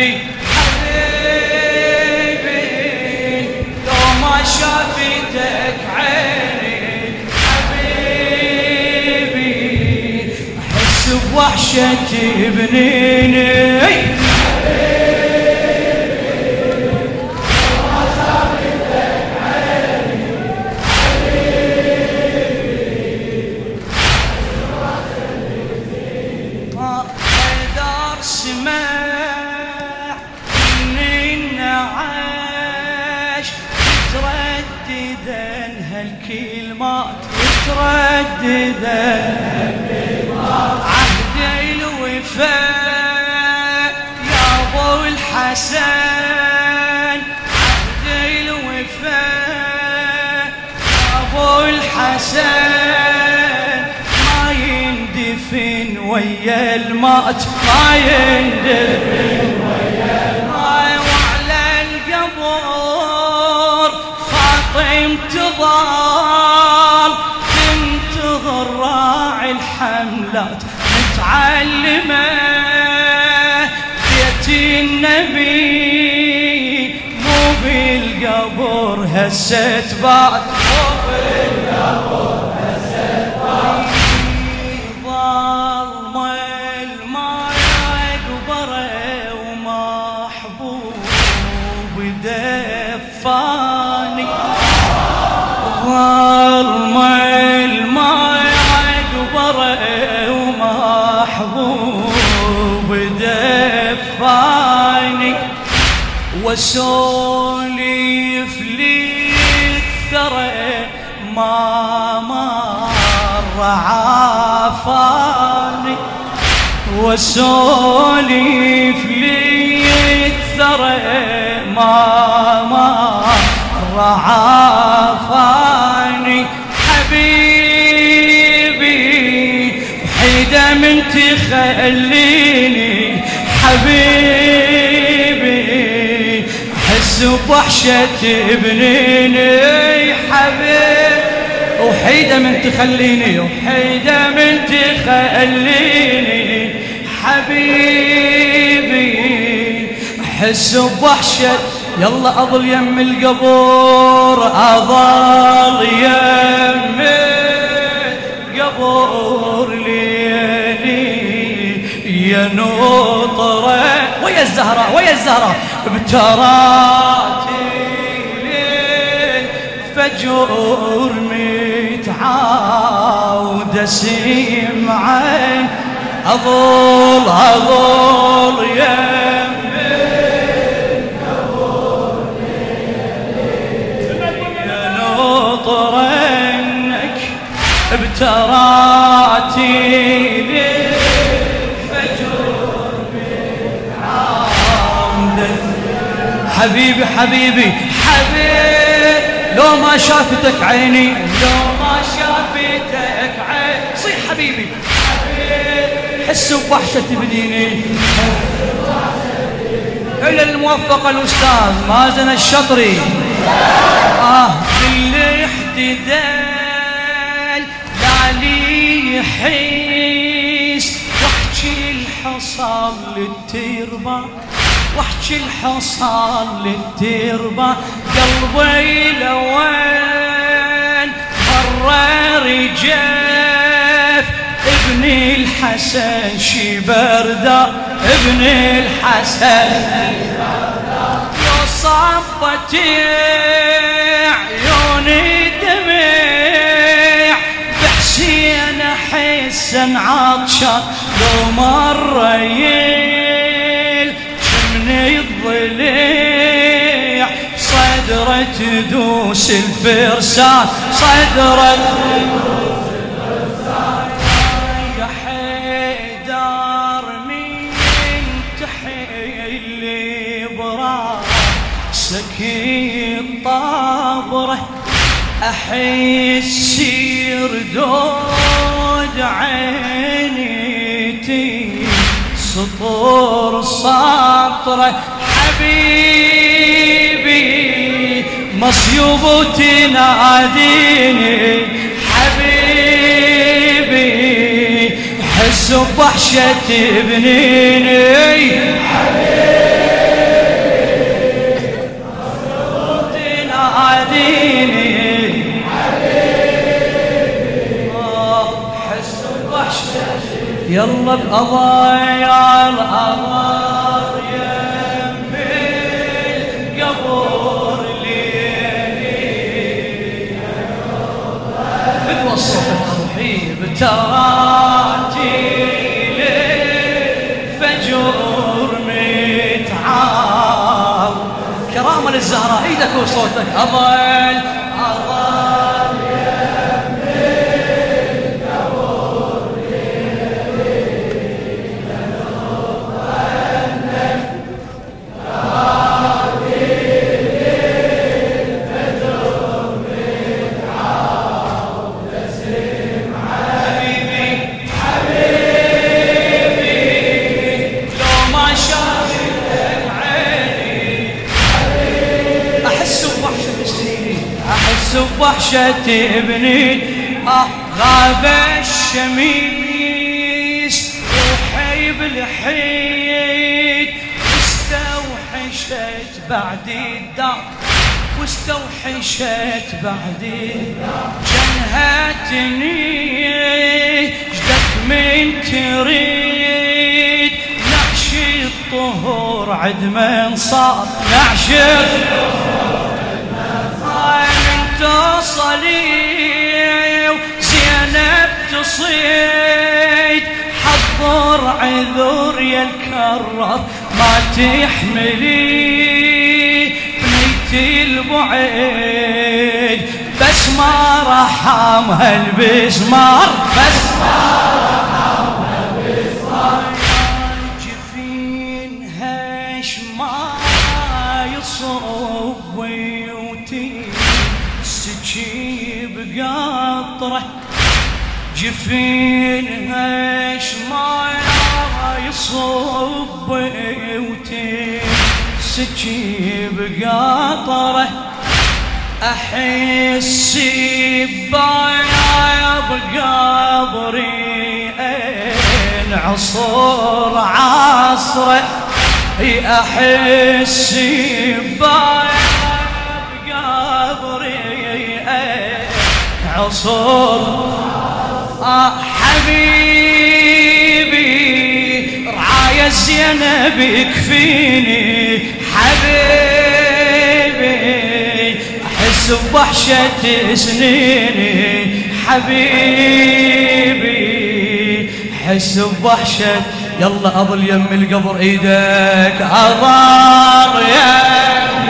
حبيبي حبيبي لو ما شافتك عيني حبيبي أحس بوحشة بنيني هالكلمات ترددا عهد الوفاء يا ابو الحسن عهد الوفاء يا ابو الحسن ما يندفن ويا المات ما يندفن ويا المات وعلى القبر فاطم تظل تنتظر راعي الحملات متعلمة بيت النبي مو بالقبر هسه تبات مو بالقبر هسه تبات ظلمة الماء قبره ومحبوب دفاني ظلمة الماء قبره ومحبوب دفاني وسولف لي الثرى ما مر عافاني وسولف لي الثرى ما مر عافاني حبيبي وحيدة من تخليني حبيبي أحس بوحشة بنيني حبيبي وحيدة من تخليني وحيدة من تخليني حبيبي أحس بوحشة يلا أظل يم القبور أظل يم القبور ليلي يا نطرة ويا الزهرة ويا الزهرة بتراتي ليل فجور متعاود سمعا أظل يم طرنك بتراتي للفجر بالعودة حبيبي حبيبي حبيبي لو ما شافتك عيني لو ما شافتك عيني صيح حبيبي حبيبي حس بوحشة بديني إلى الموفق الأستاذ مازن الشطري بالاحتدال لعلي يحيس واحكي الحصان للتربة واحكي الحصان للتربة قلبي لوين مرة رجاف ابني الحسن شي بردة ابني الحسن يا صبتي عيوني دمع بحسين حسن عطشان لو مرة يل جمني الضليع صدرة تدوس الفرسان صدرة تدوس الفرسان يا حيدر من تحيل براسك طابره أحس يردود عينيتي سطور سطره حبيبي مصيوب وتناديني حبيبي حس بوحشة بنيني حبيبي يلا بقضايا الأمر يم القبر ليلي بتوصف الترحيب تراتي للفجر متعاو كرامة للزهراء ايدك وصوتك أضل بوحشة ابني غاب الشميس روحي بالحيد واستوحشت بعد الدار واستوحشت بعد الدار جنهتني جدك من تريد نعش الطهور عد من صار نعش تصلي وزينب تصيد حضر عذر يا الكرر ما تحملي بنيتي البعيد بس ما رحمها البسمار بس ما رحمها البسمار جفينها شما يصب سجيب قطرة جفينها شما يصب سجيب قطرة أحس بقبري إن عصر عصره أحس عصور حبيبي رعاية زينب يكفيني حبيبي أحس بوحشة سنيني حبيبي أحس بوحشة يلا أظل يم القبر ايدك أظل يم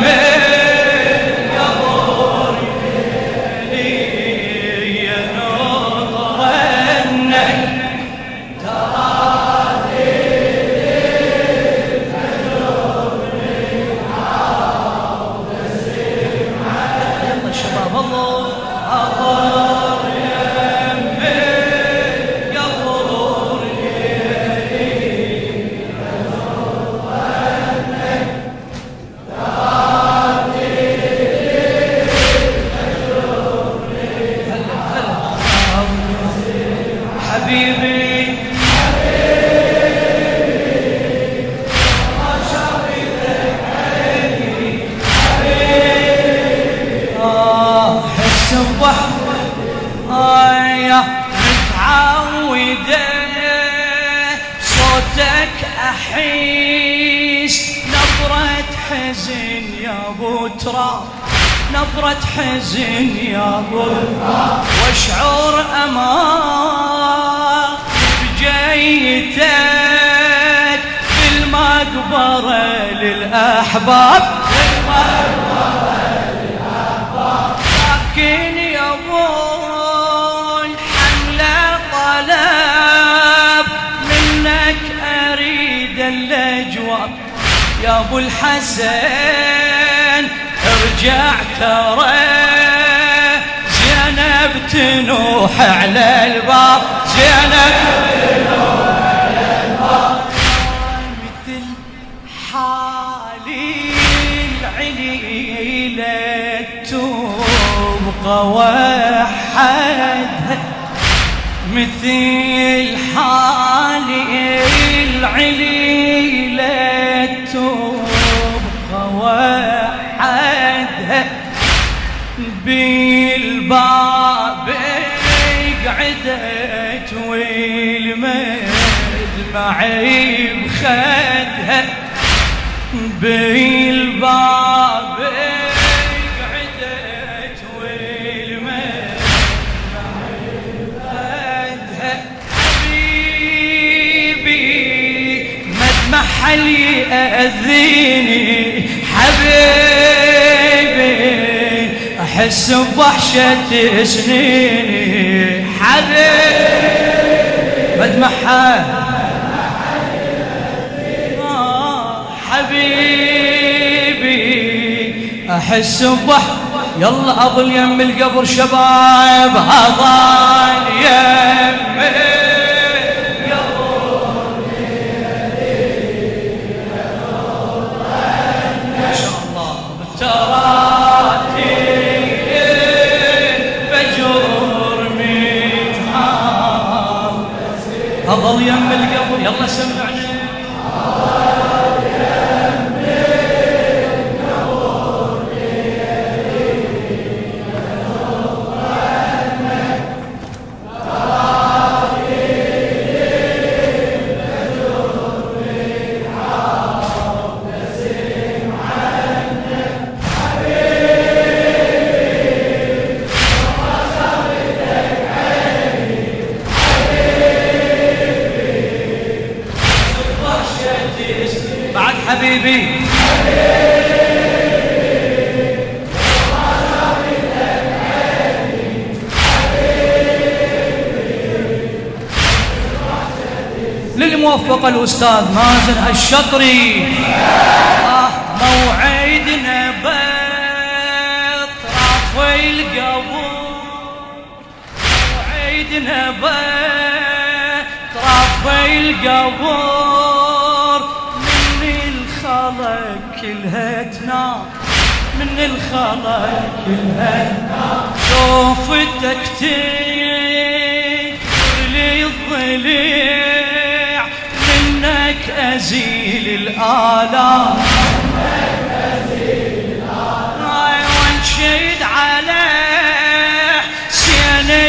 متعودة صوتك أحيس نبرة حزن يا أبو تراب نبرة حزن يا أبو تراب واشعر أمان بجيتك بالمقبرة للأحباب لكن يا أبو يا ابو الحسن ارجع ترى زينب تنوح على الباب زينب تنوح على الباب مثل حالي العليلة تبقى وحدها مثل حالي العليلة تبقى وحدها بالباب قعدت معي بخدها بالباب قعدت والماء معي بخدها حبيبي مدمع حلي أذيني حبيبي أحس بوحشة سنيني حبيبي مدمحها حبيبي أحس يلا أظل يم القبر شباب أظل يم ما شاء الله بالتراتي فجر متحام أظل يم القبر يلا سمعنا حبيبي للموفق الأستاذ مازن الشطري موعدنا بطرف القبور موعدنا بطرف القبور الخلق كلها تنام من الخلق كلها تنام شوفتك تكتر لي الضليع منك أزيل الآلام وانشد على حسيني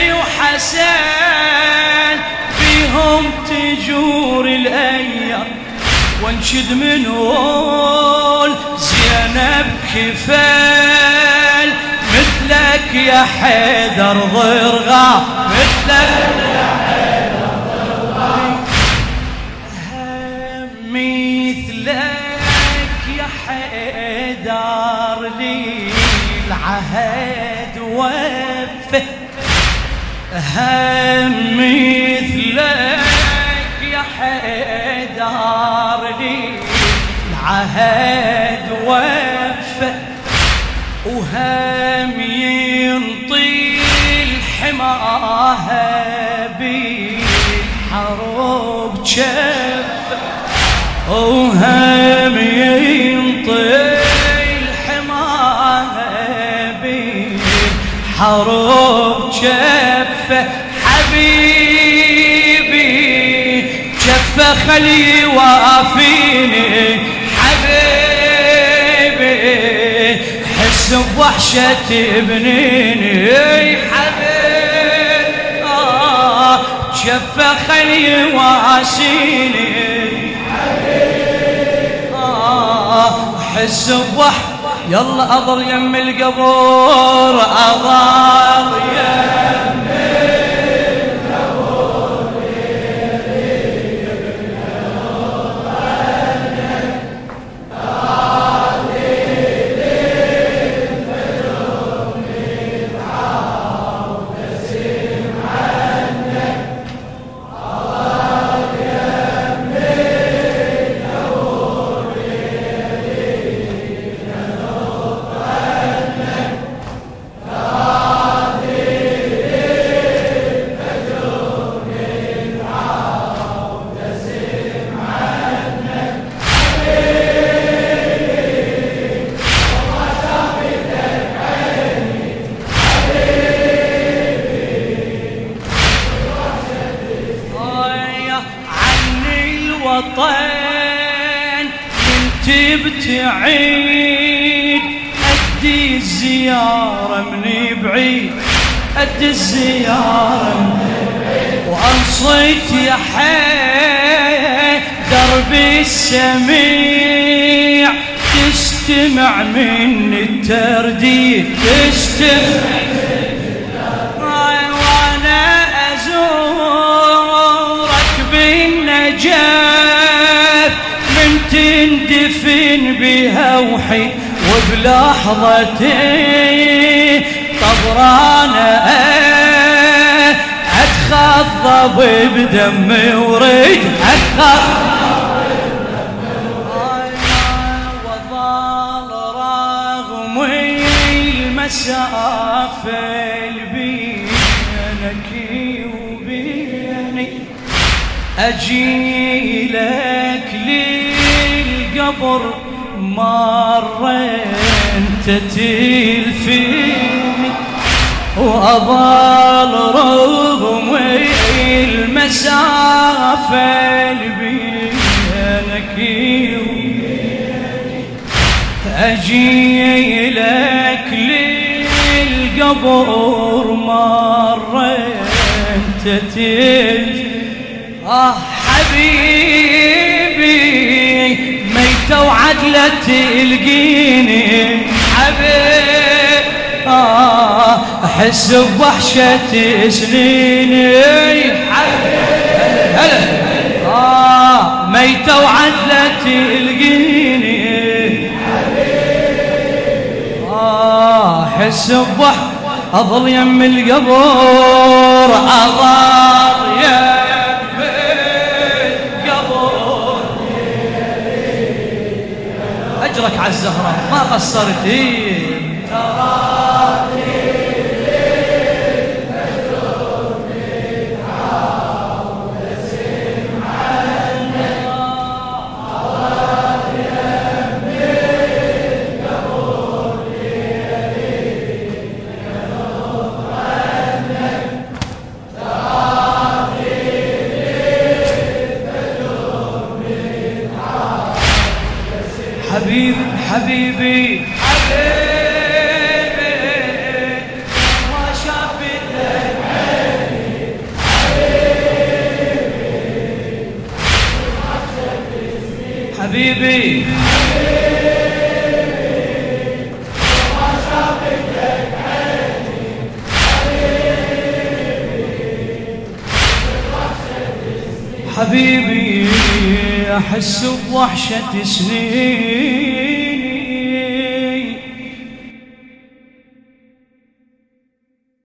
وحسن بهم تجور الأيام وانشد منول زينب كفال مثلك يا حيدر ضرغا مثلك يا حيدر ضرغا مثلك يا حيدر لي العهد وفه مثلك يا حيدر لي العهد وفى وهم ينطي الحماها بالحروب جف وهم ينطي الحماها بالحروب جف حبيبي جف خلي وافيني حبيبي حس بوحشة بنيني حبيبي جف خلي واسيني حبيبي حس بوحشة يلا أضل يم القبور أضل يم الوطن كنت بتعيد أدي الزيارة من بعيد أدي الزيارة وأنصيت يا حي درب السميع تستمع من الترديد تستمع وانا ازورك بالنجاة من تندفن بها وحي وبلحظتي طبرانا اتخضب بدمي وريد وظل رغم المسافة بينك وبيني اجيلك للقبر مرة انت تلفيني وأظل رغم المسافة اللي بينك أجي لك للقبر مرة انت حبيبي ميتة وعدلة تلقيني حبيبي أحس بوحشة سنيني هلا ميتة وعدلة تلقيني أحس بوحشة أظل يم القبر أظل يم القبر أجرك على الزهرة ما قصرتي حبيبي حبيبي حبيبي ما شافت عيني حبيبي ما شافت عيني حبيبي أحس بوحشة سنين